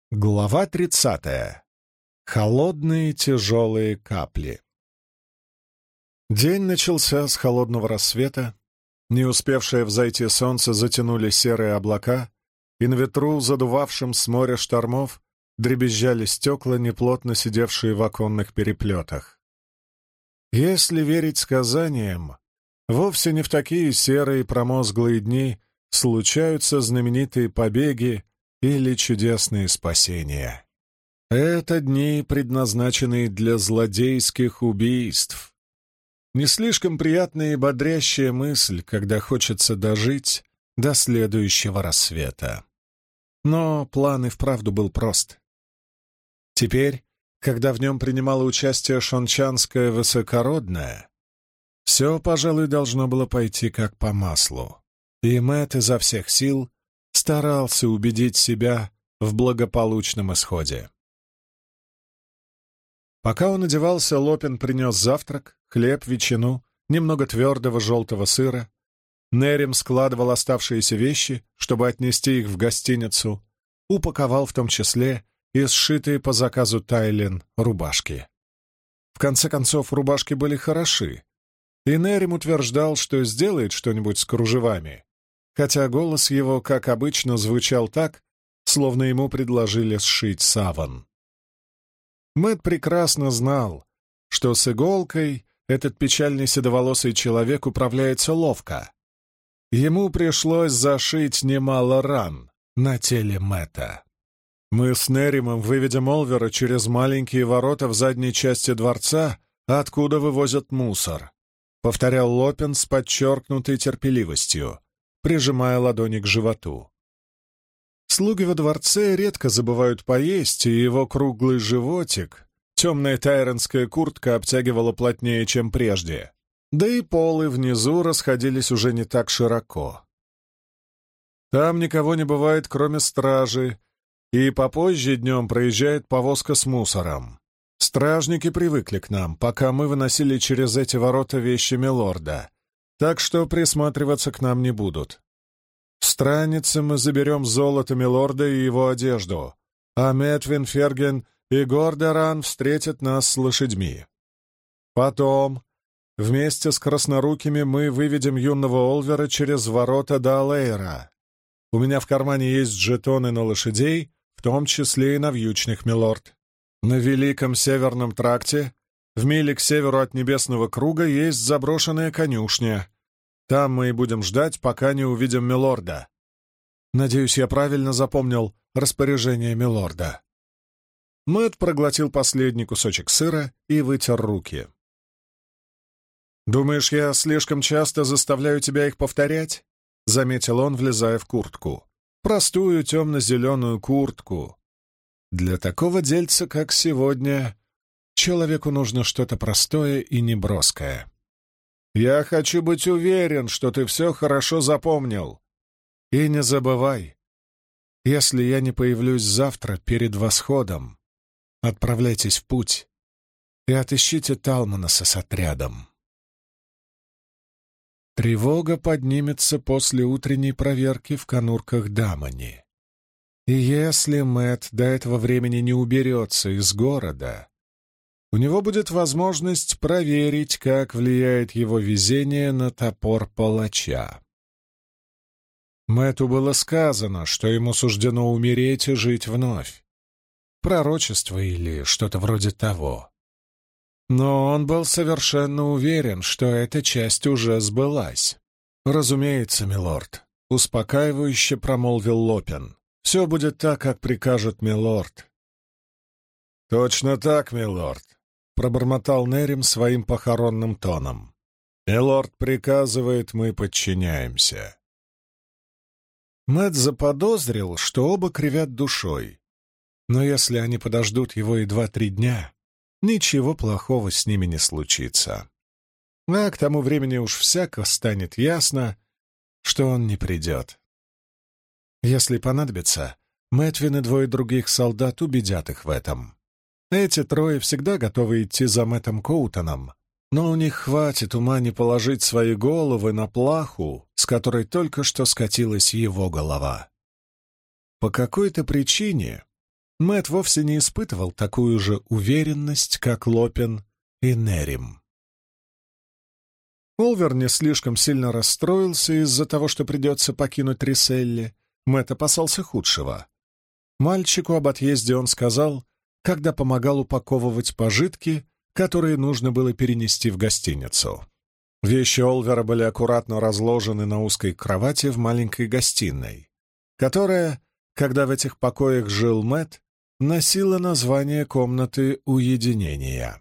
Глава 30. Холодные тяжелые капли. День начался с холодного рассвета. Не успевшее взойти солнце затянули серые облака, и на ветру, задувавшем с моря штормов, дребезжали стекла, неплотно сидевшие в оконных переплетах. Если верить сказаниям, вовсе не в такие серые промозглые дни случаются знаменитые побеги или чудесные спасения. Это дни, предназначенные для злодейских убийств. Не слишком приятная и бодрящая мысль, когда хочется дожить до следующего рассвета. Но план и вправду был прост. Теперь, когда в нем принимала участие шончанская высокородная, все, пожалуй, должно было пойти как по маслу. И Мэтт изо всех сил старался убедить себя в благополучном исходе. Пока он одевался, Лопин принес завтрак, хлеб, ветчину, немного твердого желтого сыра. Нерим складывал оставшиеся вещи, чтобы отнести их в гостиницу, упаковал в том числе и сшитые по заказу Тайлин рубашки. В конце концов, рубашки были хороши, и Нерим утверждал, что сделает что-нибудь с кружевами, хотя голос его, как обычно, звучал так, словно ему предложили сшить саван. Мэтт прекрасно знал, что с иголкой этот печальный седоволосый человек управляется ловко. Ему пришлось зашить немало ран на теле Мэтта. «Мы с Неримом выведем Олвера через маленькие ворота в задней части дворца, откуда вывозят мусор», — повторял Лопин с подчеркнутой терпеливостью, прижимая ладони к животу. Слуги во дворце редко забывают поесть, и его круглый животик, темная тайронская куртка обтягивала плотнее, чем прежде, да и полы внизу расходились уже не так широко. Там никого не бывает, кроме стражи, и попозже днем проезжает повозка с мусором. Стражники привыкли к нам, пока мы выносили через эти ворота вещи милорда, так что присматриваться к нам не будут. В странице мы заберем золото милорда и его одежду, а Метвин, Ферген и Гордеран встретят нас с лошадьми. Потом, вместе с краснорукими, мы выведем юного Олвера через ворота до Алейра. У меня в кармане есть жетоны на лошадей, в том числе и на вьючных, милорд. На Великом Северном тракте, в миле к северу от Небесного круга, есть заброшенная конюшня. Там мы и будем ждать, пока не увидим милорда. Надеюсь, я правильно запомнил распоряжение милорда». Мэтт проглотил последний кусочек сыра и вытер руки. «Думаешь, я слишком часто заставляю тебя их повторять?» — заметил он, влезая в куртку. «Простую темно-зеленую куртку. Для такого дельца, как сегодня, человеку нужно что-то простое и неброское. Я хочу быть уверен, что ты все хорошо запомнил. И не забывай, если я не появлюсь завтра перед восходом, отправляйтесь в путь и отыщите Талманаса с отрядом. Тревога поднимется после утренней проверки в конурках Дамани. И если Мэтт до этого времени не уберется из города, у него будет возможность проверить, как влияет его везение на топор палача. Мэтту было сказано, что ему суждено умереть и жить вновь. Пророчество или что-то вроде того. Но он был совершенно уверен, что эта часть уже сбылась. «Разумеется, милорд», — успокаивающе промолвил Лопин. «Все будет так, как прикажет милорд». «Точно так, милорд», — пробормотал Нерим своим похоронным тоном. «Милорд приказывает, мы подчиняемся». Мэтт заподозрил, что оба кривят душой. Но если они подождут его и 2-3 дня, ничего плохого с ними не случится. А к тому времени уж всяко станет ясно, что он не придет. Если понадобится, Мэтвин и 2 других солдат убедят их в этом. Эти 3 всегда готовы идти за Мэттом Коутоном, но у них хватит ума не положить свои головы на плаху, с которой только что скатилась его голова. По какой-то причине Мэтт вовсе не испытывал такую же уверенность, как Лопин и Нерим. Олвер не слишком сильно расстроился из-за того, что придется покинуть Риселли. Мэтт опасался худшего. Мальчику об отъезде он сказал, когда помогал упаковывать пожитки, которые нужно было перенести в гостиницу. Вещи Олвера были аккуратно разложены на узкой кровати в маленькой гостиной, которая, когда в этих покоях жил Мэтт, носила название комнаты уединения.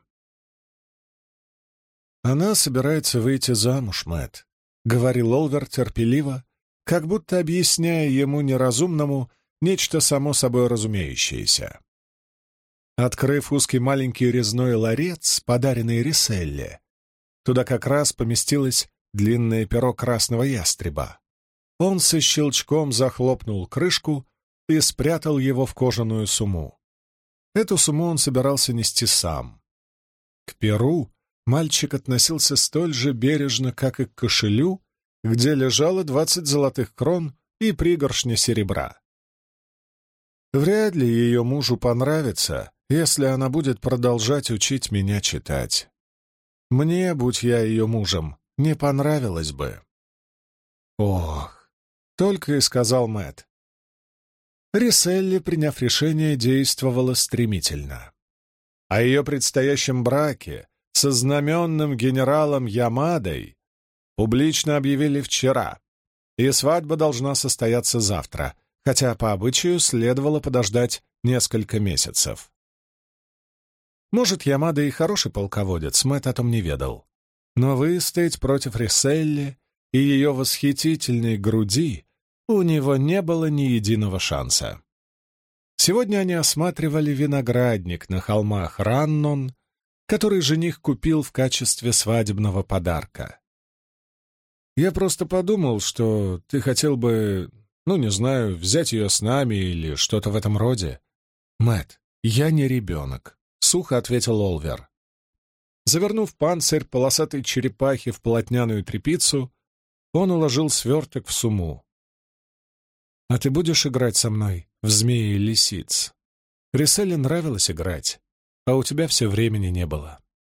«Она собирается выйти замуж, Мэтт», — говорил Олвер терпеливо, как будто объясняя ему неразумному нечто само собой разумеющееся. Открыв узкий маленький резной ларец, подаренный Риселле, туда как раз поместилось длинное перо красного ястреба. Он со щелчком захлопнул крышку и спрятал его в кожаную сумму. Эту сумму он собирался нести сам. К перу мальчик относился столь же бережно, как и к кошелю, где лежало 20 золотых крон и пригоршня серебра. Вряд ли ее мужу понравится, если она будет продолжать учить меня читать. Мне, будь я ее мужем, не понравилось бы. Ох, только и сказал Мэтт. Риселли, приняв решение, действовала стремительно. О ее предстоящем браке со знаменным генералом Ямадой публично объявили вчера, и свадьба должна состояться завтра, хотя по обычаю следовало подождать несколько месяцев. Может, Ямада и хороший полководец, Мэтт о том не ведал, но выстоять против Риселли и ее восхитительной груди у него не было ни единого шанса. Сегодня они осматривали виноградник на холмах Раннон, который жених купил в качестве свадебного подарка. «Я просто подумал, что ты хотел бы, не знаю, взять ее с нами или что-то в этом роде». «Мэтт, я не ребенок», — сухо ответил Олвер. Завернув панцирь полосатой черепахи в полотняную тряпицу, он уложил сверток в сумму. «А ты будешь играть со мной в змеи и лисиц? Риселле нравилось играть, а у тебя все времени не было».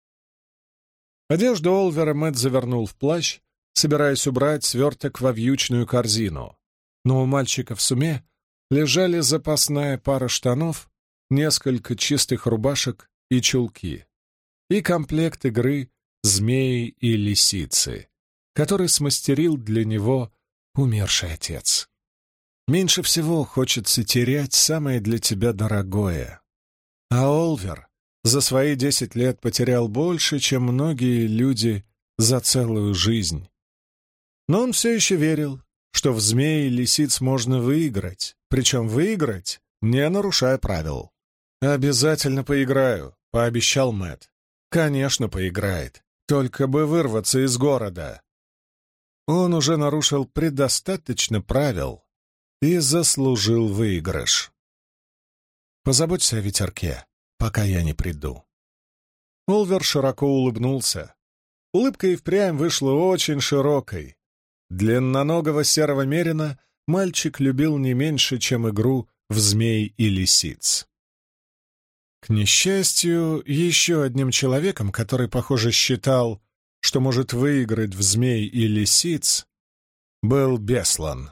Одежду Олвера Мэтт завернул в плащ, собираясь убрать сверток во вьючную корзину, но у мальчика в сумме лежали запасная пара штанов, несколько чистых рубашек и чулки, и комплект игры «Змеи и лисицы», который смастерил для него умерший отец. Меньше всего хочется терять самое для тебя дорогое. А Олвер за свои 10 лет потерял больше, чем многие люди за целую жизнь. Но он все еще верил, что в змеи и лисиц можно выиграть, причем выиграть, не нарушая правил. «Обязательно поиграю», — пообещал Мэтт. «Конечно, поиграет. Только бы вырваться из города». Он уже нарушил предостаточно правил и заслужил выигрыш. «Позаботься о ветерке, пока я не приду». Олвер широко улыбнулся. Улыбка и впрямь вышла очень широкой. Длинноногого серого мерина мальчик любил не меньше, чем игру в змей и лисиц. К несчастью, еще одним человеком, который, похоже, считал, что может выиграть в змей и лисиц, был Беслан.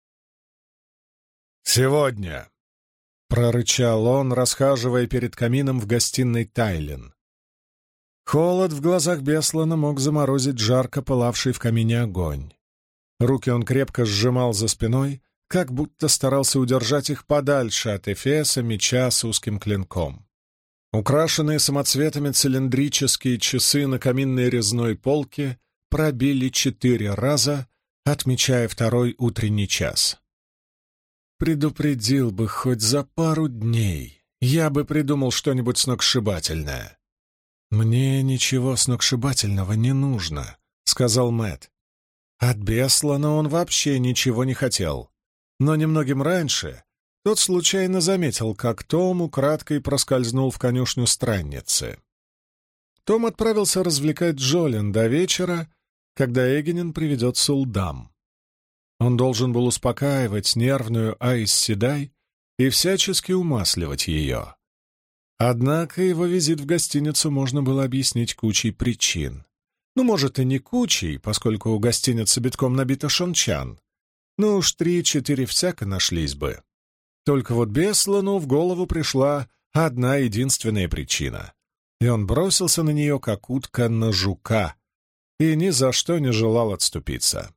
«Сегодня», — прорычал он, расхаживая перед камином в гостиной Тайлин. Холод в глазах Беслана мог заморозить жарко пылавший в камине огонь. Руки он крепко сжимал за спиной, как будто старался удержать их подальше от эфеса меча с узким клинком. Украшенные самоцветами цилиндрические часы на каминной резной полке пробили 4 раза, отмечая второй утренний час. «Предупредил бы хоть за пару дней, я бы придумал что-нибудь сногсшибательное». «Мне ничего сногсшибательного не нужно», — сказал Мэтт. От Беслана он вообще ничего не хотел, но немногим раньше тот случайно заметил, как Том украдкой проскользнул в конюшню странницы. Том отправился развлекать Джолин до вечера, когда Эгенин приведет Сулдам. Он должен был успокаивать нервную Аис Седай и всячески умасливать ее. Однако его визит в гостиницу можно было объяснить кучей причин. Ну, может, и не кучей, поскольку у гостиницы битком набита шончан. Ну уж 3-4 всяко нашлись бы. Только вот Беслану в голову пришла одна единственная причина, и он бросился на нее, как утка на жука, и ни за что не желал отступиться.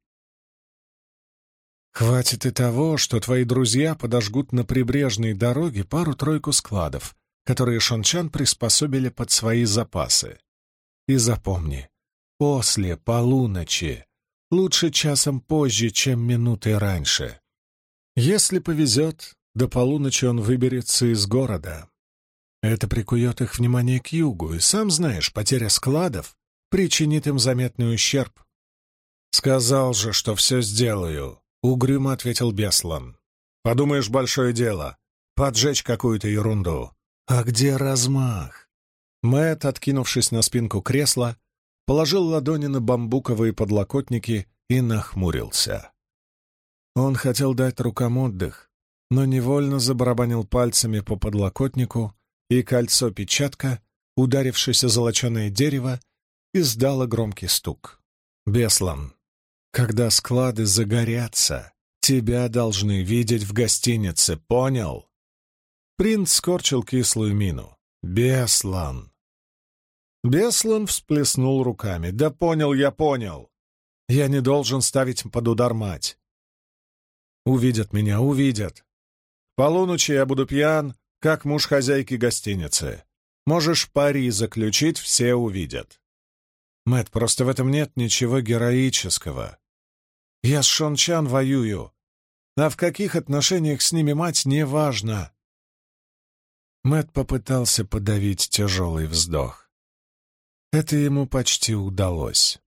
«Хватит и того, что твои друзья подожгут на прибрежной дороге пару-тройку складов, которые шончан приспособили под свои запасы. И запомни, после полуночи, лучше часом позже, чем минутой раньше. Если повезет, до полуночи он выберется из города. Это прикует их внимание к югу, и, сам знаешь, потеря складов причинит им заметный ущерб». «Сказал же, что все сделаю», — угрюмо ответил Беслан. «Подумаешь, большое дело — поджечь какую-то ерунду. А где размах?» Мэтт, откинувшись на спинку кресла, положил ладони на бамбуковые подлокотники и нахмурился. Он хотел дать рукам отдых, но невольно забарабанил пальцами по подлокотнику, и кольцо-печатка, ударившись о золоченое дерево, издало громкий стук. «Беслан, когда склады загорятся, тебя должны видеть в гостинице, понял?» Принц скорчил кислую мину. «Беслан!» Беслан всплеснул руками. «Да понял, я понял. Я не должен ставить под удар мать. Увидят меня, увидят. К полуночи я буду пьян, как муж хозяйки гостиницы. Можешь пари заключить, все увидят. Мэтт, просто в этом нет ничего героического. Я с шончан воюю, а в каких отношениях с ними мать, неважно». Мэтт попытался подавить тяжелый вздох. Это ему почти удалось.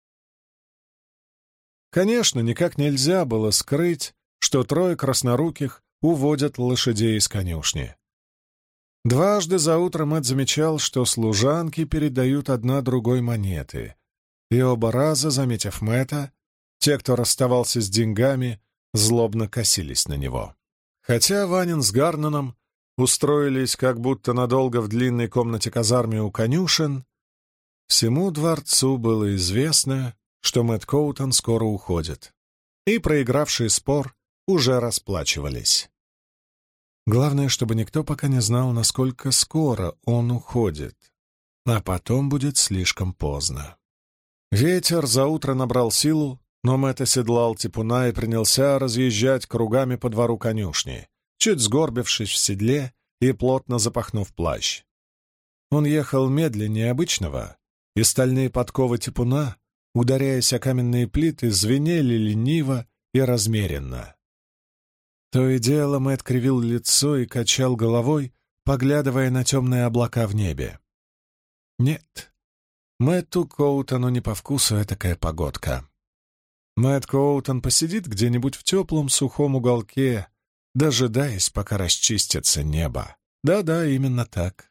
Конечно, никак нельзя было скрыть, что трое красноруких уводят лошадей из конюшни. Дважды за утро Мэтт замечал, что служанки передают одна другой монеты, и оба раза, заметив Мэтта, те, кто расставался с деньгами, злобно косились на него. Хотя Ванин с Гарнаном устроились как будто надолго в длинной комнате казарме у конюшен, всему дворцу было известно, что Мэтт Коутон скоро уходит, и проигравший спор уже расплачивались. Главное, чтобы никто пока не знал, насколько скоро он уходит, а потом будет слишком поздно. Ветер за утро набрал силу, но Мэтт оседлал типуна и принялся разъезжать кругами по двору конюшни, чуть сгорбившись в седле и плотно запахнув плащ. Он ехал медленнее обычного, и стальные подковы типуна, ударяясь о каменные плиты, звенели лениво и размеренно. То и дело Мэтт кривил лицо и качал головой, поглядывая на темные облака в небе. Нет, Мэтту Коутону не по вкусу этакая погодка. Мэтт Коутон посидит где-нибудь в теплом сухом уголке, дожидаясь, пока расчистится небо. Да-да, именно так.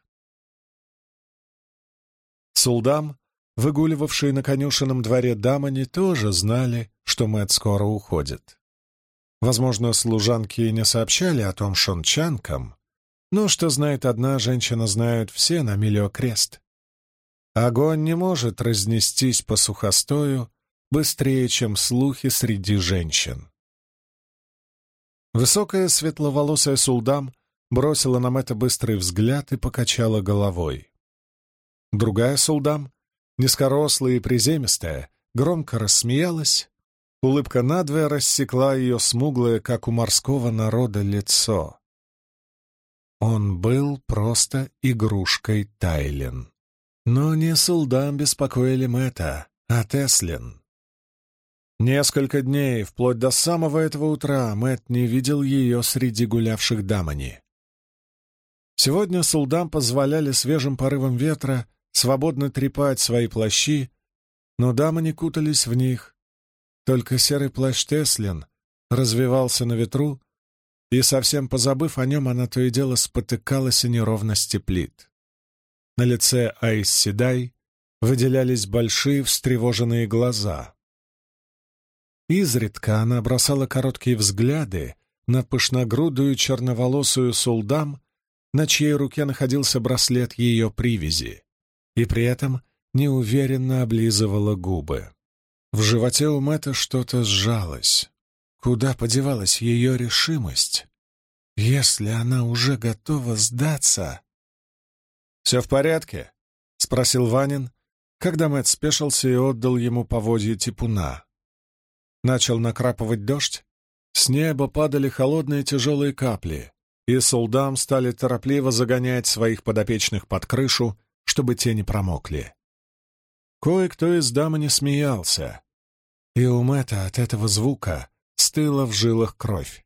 Сулдам, выгуливавшие на конюшенном дворе дамани, тоже знали, что Мэтт скоро уходит. Возможно, служанки и не сообщали о том шончанкам, но что знает одна женщина, знают все на милю окрест. Огонь не может разнестись по сухостою быстрее, чем слухи среди женщин. Высокая светловолосая Сулдам бросила на Мэтта быстрый взгляд и покачала головой. Другая Сулдам, низкорослая и приземистая, громко рассмеялась. Улыбка надвое рассекла ее смуглое, как у морского народа, лицо. Он был просто игрушкой Тайлин. Но не Сулдам беспокоили Мэтта, а Теслин. Несколько дней, вплоть до самого этого утра, Мэтт не видел ее среди гулявших дамани. Сегодня Сулдам позволяли свежим порывам ветра свободно трепать свои плащи, но дамани кутались в них. Только серый плащ Теслин развивался на ветру, и, совсем позабыв о нем, она то и дело спотыкалась о неровности плит. На лице Айс Седай выделялись большие встревоженные глаза. Изредка она бросала короткие взгляды на пышногрудую черноволосую Сулдам, на чьей руке находился браслет ее привязи, и при этом неуверенно облизывала губы. В животе у Мэтта что-то сжалось. Куда подевалась ее решимость? Если она уже готова сдаться... «Все в порядке?» — спросил Ванин, когда Мэтт спешился и отдал ему поводья типуна. Начал накрапывать дождь, с неба падали холодные тяжелые капли, и Сулдам стали торопливо загонять своих подопечных под крышу, чтобы те не промокли. Кое-кто из дамы не смеялся, и у Мэтта от этого звука стыла в жилах кровь.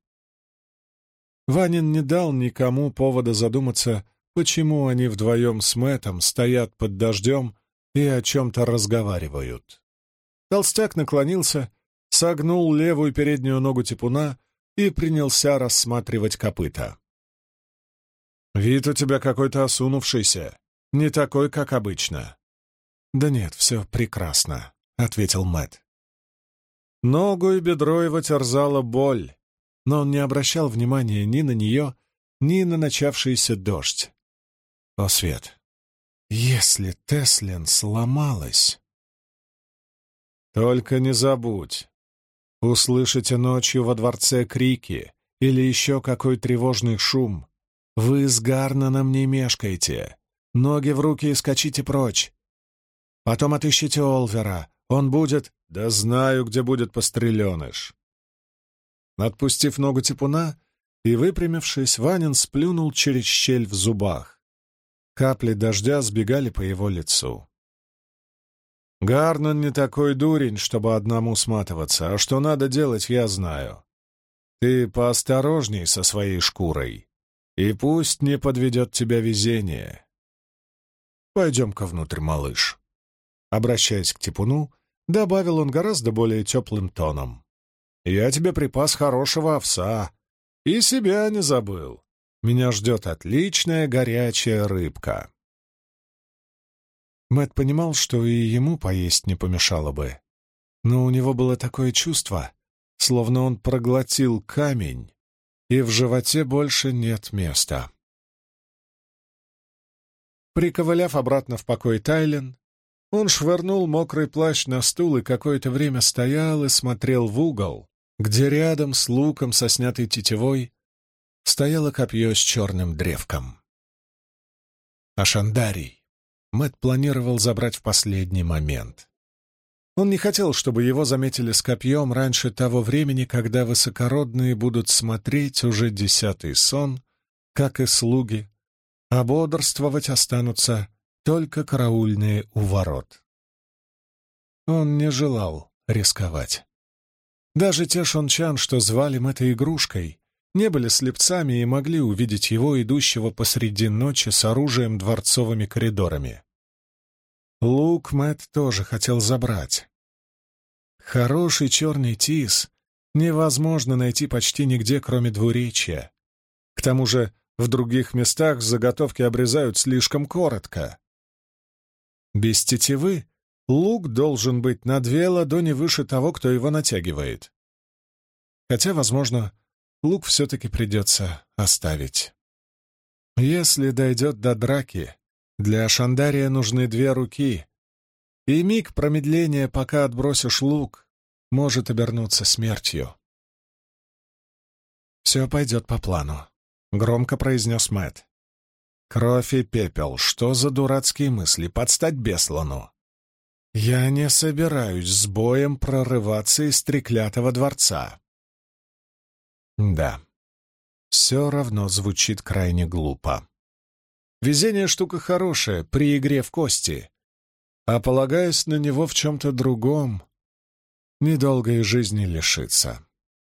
Ванин не дал никому повода задуматься, почему они вдвоем с Мэттом стоят под дождем и о чем-то разговаривают. Толстяк наклонился, согнул левую переднюю ногу типуна и принялся рассматривать копыта. «Вид у тебя какой-то осунувшийся, не такой, как обычно». «Да нет, все прекрасно», — ответил Мэтт. Ногу и бедро его терзала боль, но он не обращал внимания ни на нее, ни на начавшийся дождь. О, Свет, если Теслин сломалась... Только не забудь, услышите ночью во дворце крики или еще какой тревожный шум. Вы с Гарнаном не мешкайте, ноги в руки и скачите прочь. Потом отыщите Олвера, он будет... Да знаю, где будет постреленыш. Отпустив ногу типуна и выпрямившись, Ванин сплюнул через щель в зубах. Капли дождя сбегали по его лицу. Гарнан не такой дурень, чтобы одному сматываться, а что надо делать, я знаю. Ты поосторожней со своей шкурой, и пусть не подведет тебя везение. Пойдем-ка внутрь, малыш. Обращаясь к типуну, добавил он гораздо более теплым тоном. «Я тебе припас хорошего овса. И себя не забыл. Меня ждет отличная горячая рыбка». Мэтт понимал, что и ему поесть не помешало бы. Но у него было такое чувство, словно он проглотил камень, и в животе больше нет места. Приковыляв обратно в покой Тайлен, он швырнул мокрый плащ на стул и какое-то время стоял и смотрел в угол, где рядом с луком со снятой тетивой стояло копье с черным древком. Ашандарий Мэтт планировал забрать в последний момент. Он не хотел, чтобы его заметили с копьем раньше того времени, когда высокородные будут смотреть уже 10-й сон, как и слуги, а бодрствовать останутся только караульные у ворот. Он не желал рисковать. Даже те шончан, что звали Мэтта игрушкой, не были слепцами и могли увидеть его, идущего посреди ночи с оружием дворцовыми коридорами. Лук Мэтт тоже хотел забрать. Хороший черный тис невозможно найти почти нигде, кроме двуречья. К тому же в других местах заготовки обрезают слишком коротко. Без тетивы лук должен быть на 2 ладони выше того, кто его натягивает. Хотя, возможно, лук все-таки придется оставить. Если дойдет до драки, для Ашандария нужны 2 руки, и миг промедления, пока отбросишь лук, может обернуться смертью. «Все пойдет по плану», — громко произнес Мэтт. «Кровь и пепел, что за дурацкие мысли, подстать Беслану? Я не собираюсь с боем прорываться из треклятого дворца». Да, все равно звучит крайне глупо. Везение — штука хорошая при игре в кости, а полагаясь на него в чем-то другом, недолгой жизни лишится.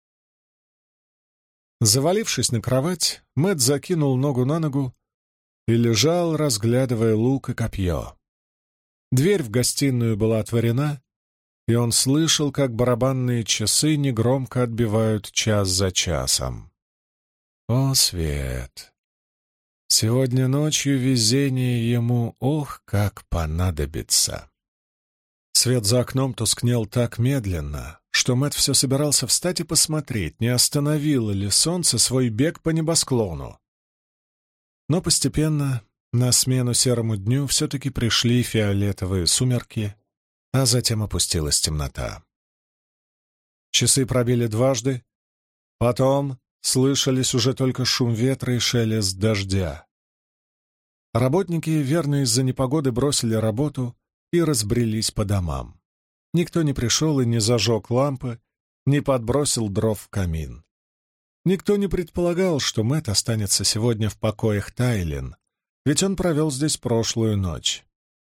Завалившись на кровать, Мэтт закинул ногу на ногу и лежал, разглядывая лук и копье. Дверь в гостиную была отворена, и он слышал, как барабанные часы негромко отбивают час за часом. О, Свет! Сегодня ночью везение ему, ох, как понадобится! Свет за окном тускнел так медленно, что что Мэтт все собирался встать и посмотреть, не остановило ли солнце свой бег по небосклону. Но постепенно на смену серому дню все-таки пришли фиолетовые сумерки, а затем опустилась темнота. Часы пробили дважды, потом слышались уже только шум ветра и шелест дождя. Работники, верно из-за непогоды, бросили работу и разбрелись по домам. Никто не пришел и не зажег лампы, не подбросил дров в камин. Никто не предполагал, что Мэтт останется сегодня в покоях Тайлин, ведь он провел здесь прошлую ночь.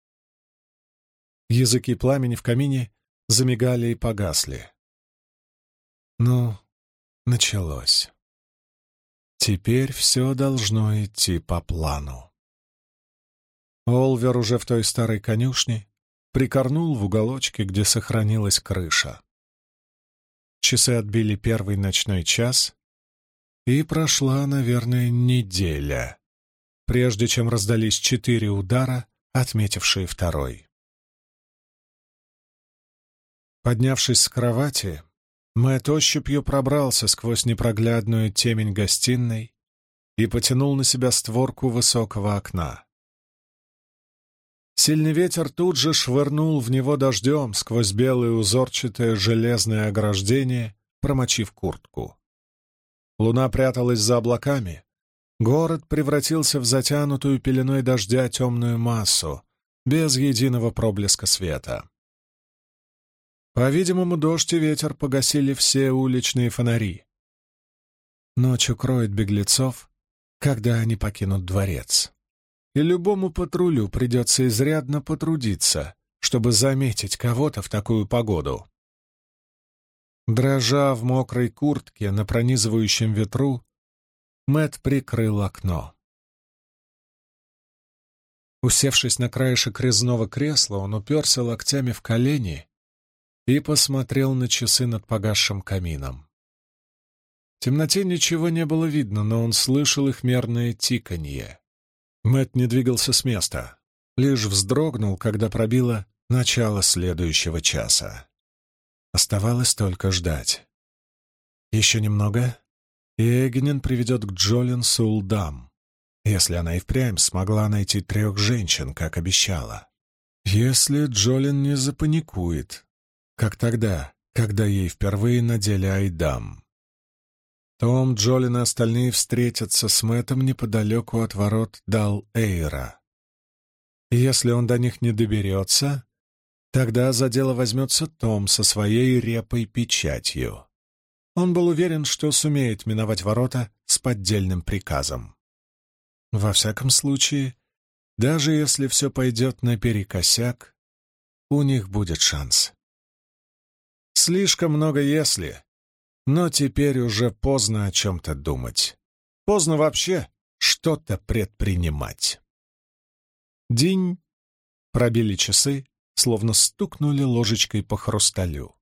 Языки пламени в камине замигали и погасли. Ну, началось. Теперь все должно идти по плану. Олвер уже в той старой конюшне прикорнул в уголочке, где сохранилась крыша. Часы отбили первый ночной час, и прошла, наверное, неделя, прежде чем раздались 4 удара, отметившие второй. Поднявшись с кровати, Мэтт ощупью пробрался сквозь непроглядную темень гостиной и потянул на себя створку высокого окна. Сильный ветер тут же швырнул в него дождем сквозь белое узорчатое железное ограждение, промочив куртку. Луна пряталась за облаками. Город превратился в затянутую пеленой дождя темную массу, без единого проблеска света. По-видимому, дождь и ветер погасили все уличные фонари. Ночь укроет беглецов, когда они покинут дворец. И любому патрулю придется изрядно потрудиться, чтобы заметить кого-то в такую погоду. Дрожа в мокрой куртке на пронизывающем ветру, Мэтт прикрыл окно. Усевшись на краешек резного кресла, он уперся локтями в колени и посмотрел на часы над погасшим камином. В темноте ничего не было видно, но он слышал их мерное тиканье. Мэтт не двигался с места, лишь вздрогнул, когда пробило начало следующего часа. Оставалось только ждать. Еще немного, и Эгенин приведет к Джолин Сулдам, если она и впрямь смогла найти 3 женщин, как обещала. Если Джолин не запаникует, как тогда, когда ей впервые надели айдам. Том, Джолин и остальные встретятся с Мэттом неподалеку от ворот Дал-Эйра. И если он до них не доберется, тогда за дело возьмется Том со своей репой печатью. Он был уверен, что сумеет миновать ворота с поддельным приказом. Во всяком случае, даже если все пойдет наперекосяк, у них будет шанс. Слишком много «если», но теперь уже поздно о чем-то думать. Поздно вообще что-то предпринимать. Динь! Пробили часы, словно стукнули ложечкой по хрусталю.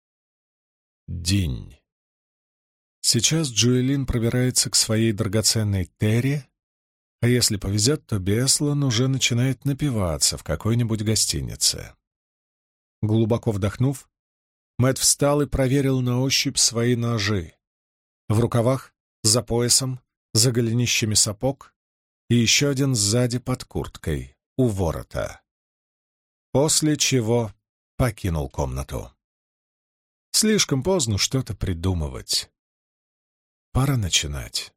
Динь! Сейчас Джоэлин пробирается к своей драгоценной Терри, а если повезет, то Беслан уже начинает напиваться в какой-нибудь гостинице. Глубоко вдохнув, Мэтт встал и проверил на ощупь свои ножи. В рукавах, за поясом, за голенищами сапог и еще один сзади под курткой, у ворота. После чего покинул комнату. Слишком поздно что-то придумывать. Пора начинать.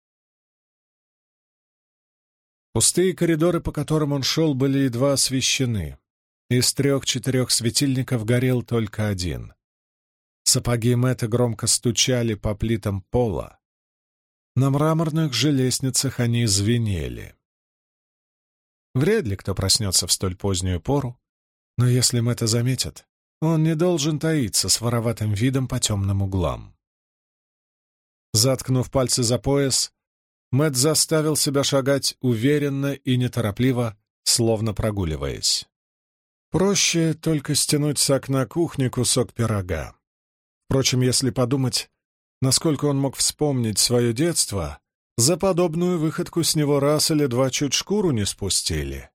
Пустые коридоры, по которым он шел, были едва освещены. Из 3-4 светильников горел только один. Сапоги Мэтта громко стучали по плитам пола. На мраморных же лестницах они звенели. Вряд ли кто проснется в столь позднюю пору, но если Мэтта заметят, он не должен таиться с вороватым видом по темным углам. Заткнув пальцы за пояс, Мэтт заставил себя шагать уверенно и неторопливо, словно прогуливаясь. Проще только стянуть с окна кухни кусок пирога. Впрочем, если подумать, насколько он мог вспомнить свое детство, за подобную выходку с него раз или два чуть шкуру не спустили.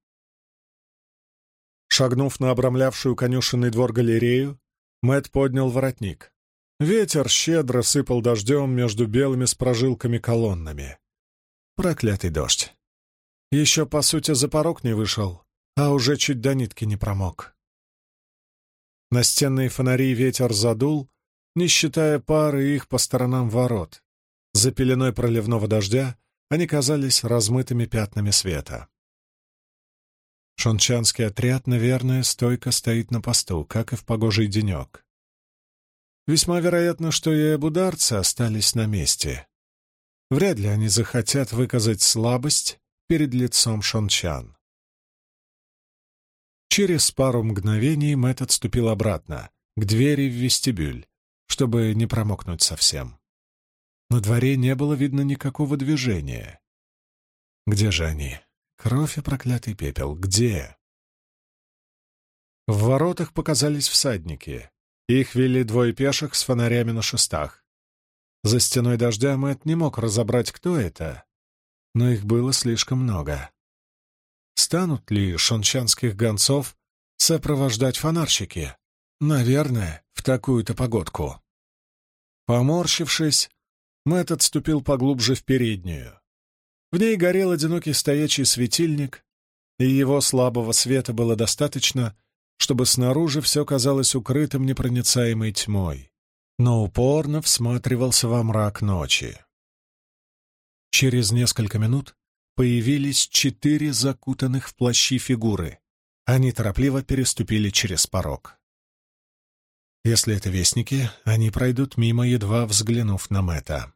Шагнув на обрамлявшую конюшенный двор галерею, Мэтт поднял воротник. Ветер щедро сыпал дождем между белыми с прожилками колоннами. Проклятый дождь. Еще, по сути, за порог не вышел, а уже чуть до нитки не промок. Настенные фонари ветер задул, не считая пары их по сторонам ворот. За пеленой проливного дождя они казались размытыми пятнами света. Шончанский отряд, наверное, стойко стоит на посту, как и в погожий денек. Весьма вероятно, что и эбударцы остались на месте. Вряд ли они захотят выказать слабость перед лицом шончан. Через пару мгновений Мэтт отступил обратно, к двери в вестибюль, чтобы не промокнуть совсем. На дворе не было видно никакого движения. Где же они? Кровь и проклятый пепел. Где? В воротах показались всадники. Их вели двое пеших с фонарями на шестах. За стеной дождя Мэтт не мог разобрать, кто это, но их было слишком много. Станут ли шончанских гонцов сопровождать фонарщики? Наверное, в такую-то погодку. Поморщившись, Мэтт отступил поглубже в переднюю. В ней горел одинокий стоячий светильник, и его слабого света было достаточно, чтобы снаружи все казалось укрытым непроницаемой тьмой, но упорно всматривался во мрак ночи. Через несколько минут появились 4 закутанных в плащи фигуры. Они торопливо переступили через порог. Если это вестники, они пройдут мимо, едва взглянув на Мэтта.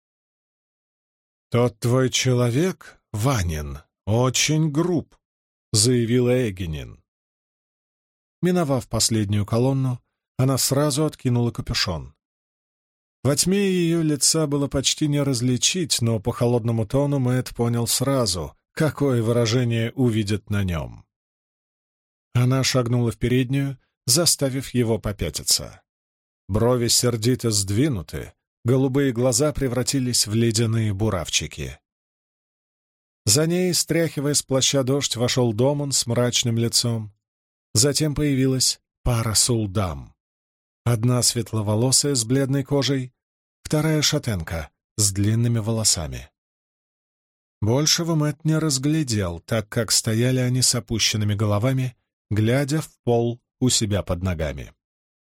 «Тот твой человек, Ванин, очень груб», — заявила Эгенин. Миновав последнюю колонну, она сразу откинула капюшон. Во тьме ее лица было почти не различить, но по холодному тону Мэтт понял сразу, какое выражение увидит на нем. Она шагнула в переднюю, заставив его попятиться. Брови сердито сдвинуты, голубые глаза превратились в ледяные буравчики. За ней, стряхивая с плаща дождь, вошел Домон с мрачным лицом. Затем появилась пара сулдам. Одна светловолосая с бледной кожей, вторая шатенка с длинными волосами. Большего Мэтт не разглядел, так как стояли они с опущенными головами, глядя в пол у себя под ногами.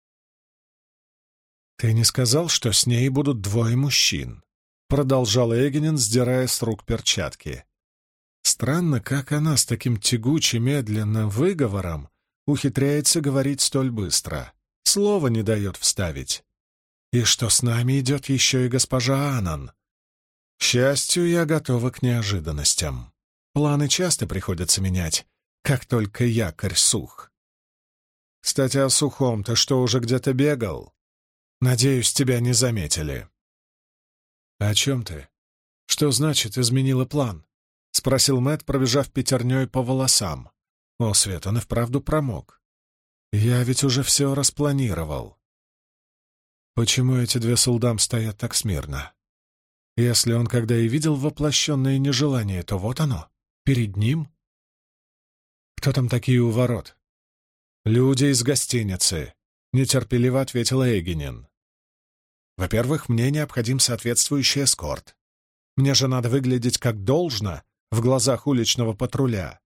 «Ты не сказал, что с ней будут 2 мужчин?» — продолжал Эгенин, сдирая с рук перчатки. Странно, как она с таким тягучим, медленным выговором ухитряется говорить столь быстро. Слова не дает вставить. И что с нами идет еще и госпожа Анан. К счастью, я готова к неожиданностям. Планы часто приходится менять, как только якорь сух. Кстати, о сухом ты что, уже где-то бегал? Надеюсь, тебя не заметили. О чем ты? Что значит изменила план? — спросил Мэтт, пробежав пятерней по волосам. О, Свет, он и вправду промок. Я ведь уже все распланировал. Почему эти 2 сулдам стоят так смирно? Если он когда и видел воплощенное нежелание, то вот оно, перед ним. Кто там такие у ворот? Люди из гостиницы, — нетерпеливо ответила Эгенин. Во-первых, мне необходим соответствующий эскорт. Мне же надо выглядеть как должно в глазах уличного патруля.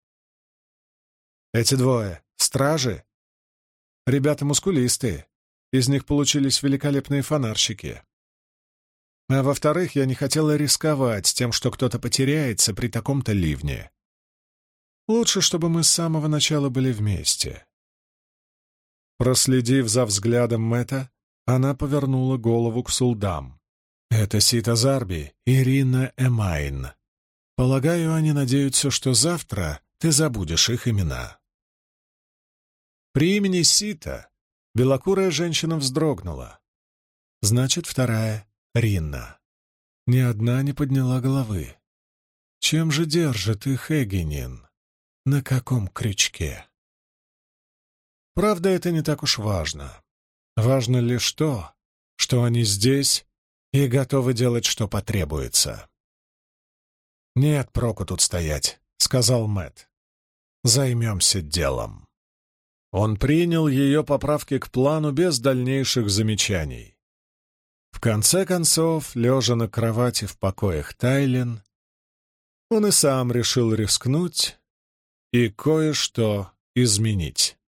Эти 2 — стражи. Ребята мускулистые, из них получились великолепные фонарщики. А во-вторых, я не хотела рисковать тем, что кто-то потеряется при таком-то ливне. Лучше, чтобы мы с самого начала были вместе. Проследив за взглядом Мэтта, она повернула голову к сулдам. Это Сита Зарби и Рина Эмайн. Полагаю, они надеются, что завтра ты забудешь их имена. При имени Сита белокурая женщина вздрогнула. Значит, вторая — Ринна. Ни одна не подняла головы. Чем же держит их Эгенин? На каком крючке? Правда, это не так уж важно. Важно лишь то, что они здесь и готовы делать, что потребуется. «Нет проку тут стоять», — сказал Мэтт. «Займемся делом». Он принял ее поправки к плану без дальнейших замечаний. конце концов, лежа на кровати в покоях Тайлин, он и сам решил рискнуть и кое-что изменить.